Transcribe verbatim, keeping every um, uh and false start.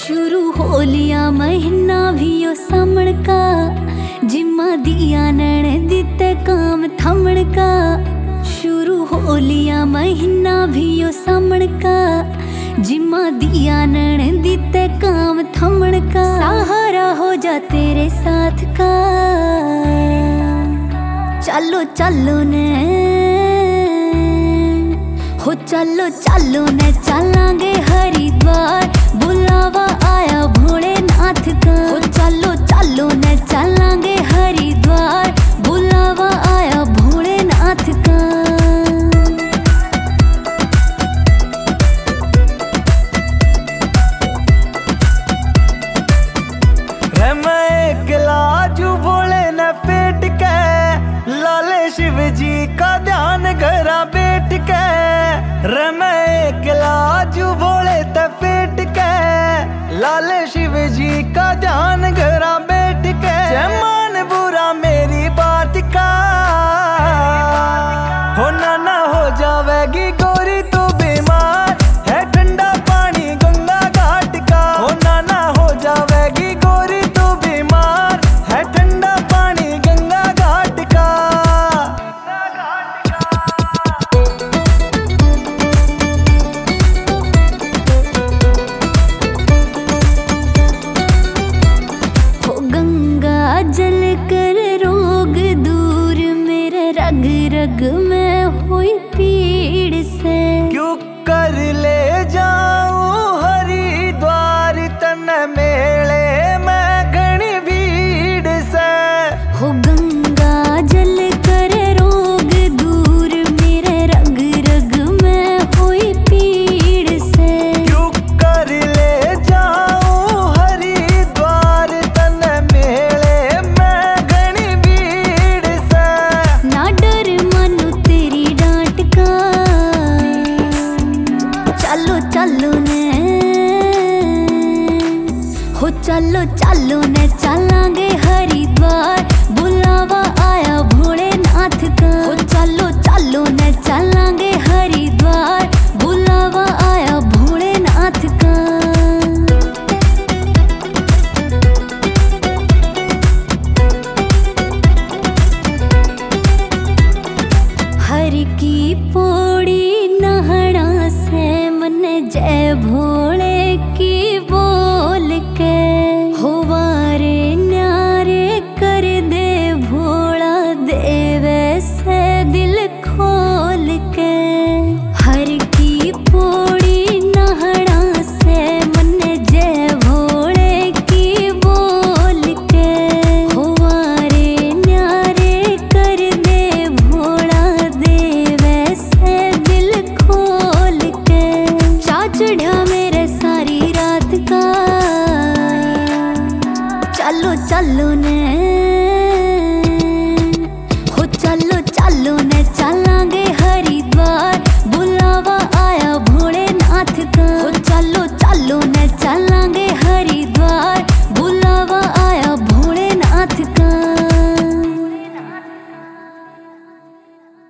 शुरू हो लिया महीना भी यो सामण का, जिम्मा दिया नण दिते काम थमण का। शुरू हो लिया महीना भी यो सामण का, जिम्मा दिया नण दिते काम थमण का। सहारा हो जा तेरे साथ का, चलो चलो ने हो चलो चलो ने चलांगे हरिद्वार, बुलावा आया भोलेनाथ का। हो चलो चलो ने चलांगे हरिद्वार, बुलावा आया भोलेनाथ का। रे मैं एकला जू भोले न पेट के, लाले शिव जी का ध्यान घरा बैठ के। रे मैं एकला जू भोले त पेट के, लाले शिव जी का ध्यान घरा बैठ के। मान बुरा मेरी बात का, हो ना ना हो जावेगी गोरी तू बीमार, है ठंडा पानी गंगा घाट का। हो ना ना हो जावेगी गोरी तू बीमार, है ठंडा पानी गंगा घाट का। हो गंगा जल कर रोग दूर, मेरे रग रग में हुई पीड़ से। क्यों कर ले जाऊं हरिद्वार, तन मेले में घनी भीड़ से। हो गंगा जल कर रोग दूर, मेरे रग रग में हुई पीड़ से। क्यों कर ले जाऊं हरिद्वार, तन मेले में घनी भीड़ से। ना डर मानो तेरी डांट का, चलो चलो ने हो चलो चलो ने चलांगे हरिद्वार, बुलावा आया भोलेनाथ का। हो चलो चलो ने चलांगे हरिद्वार, बुलावा आया भोलेनाथ का। हर की पौड़ी नहना से, मन जय भोले की बोल के। हो वारे न्यारे कर दे भोला, देवे से दिल खोल के। हर की पौड़ी नहना से, मन जय भोले की बोल के। हो वारे न्यारे कर दे भोला, देवे से दिल खोल के। चा चढ़ा मेरे सारी रात का, चलो चलो ने